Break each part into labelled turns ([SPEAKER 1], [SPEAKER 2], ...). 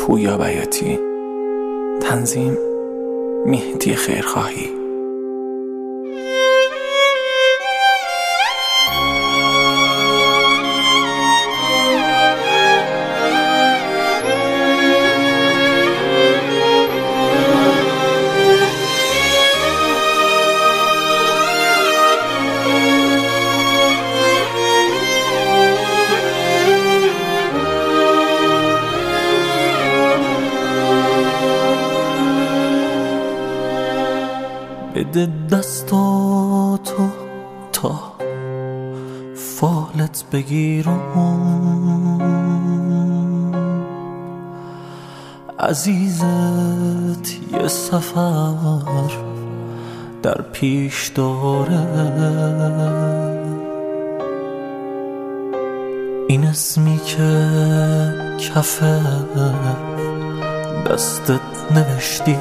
[SPEAKER 1] پویا بیاتی. تنظیم مهدی خیرخواهی.
[SPEAKER 2] بده دستاتو تا فالت بگیرم، عزیزت یه سفر در پیش داره. این اسمی که کف دستت نوشتی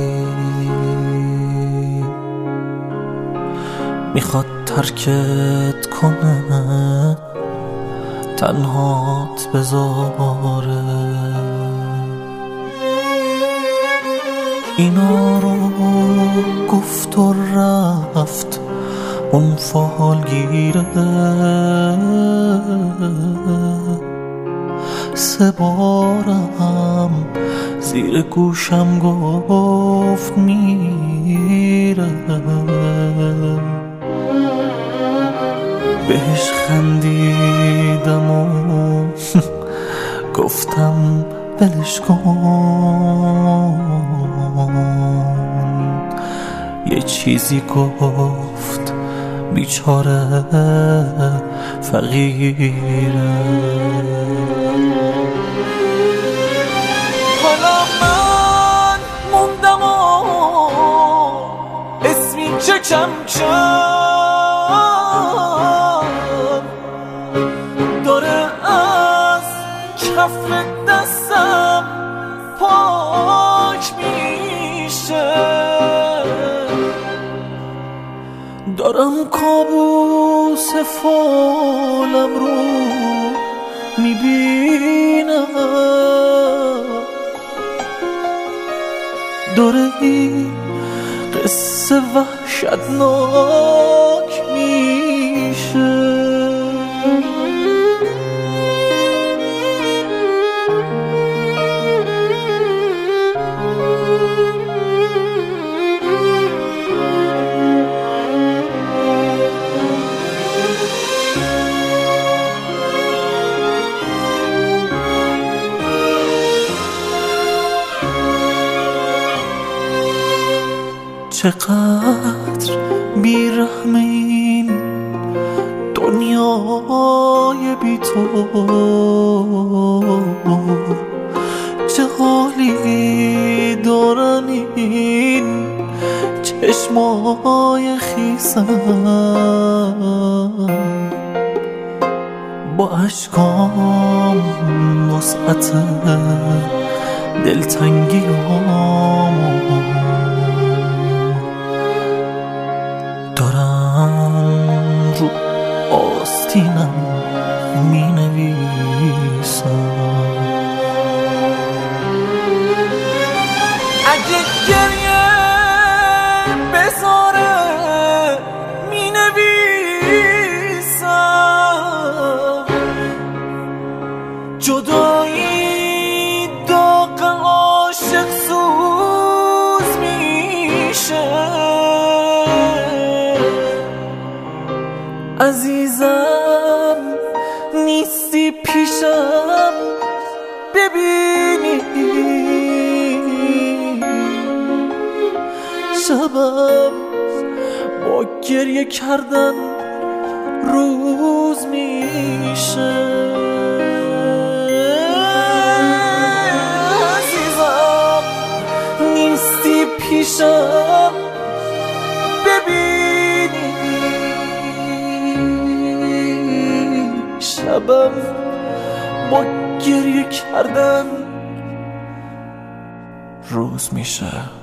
[SPEAKER 2] میخواد ترکت کنه، تنهات بذاره. اینا رو گفت و رفت اون فالگیره، 3 بارم زیر گوشم گفت میره. بهش خندیدم و گفتم بلش کن. یه چیزی گفت بیچاره فقیره. حالا من موندم و اسمی چه کم داره از کف دستم پاک میشه. دارم کابوس فالم رو میبینم، داره این قصه وحشتناک میشه. چقدر بیرحم این دنیای بی تو، چه حالی دارن این چشمای خیسم. با اشکام وسعت دلتنگیام دارم رو آستینم می نویسم. اگه گریه بذاره می نویسم. جدایی داغ عاشق سوز میشه. عزیزم نیستی پیشم ببینی، شبم با گریه کردن روز میشه. عزیزم نیستی پیشم ببینی، شبم با گریه کردن روز میشه.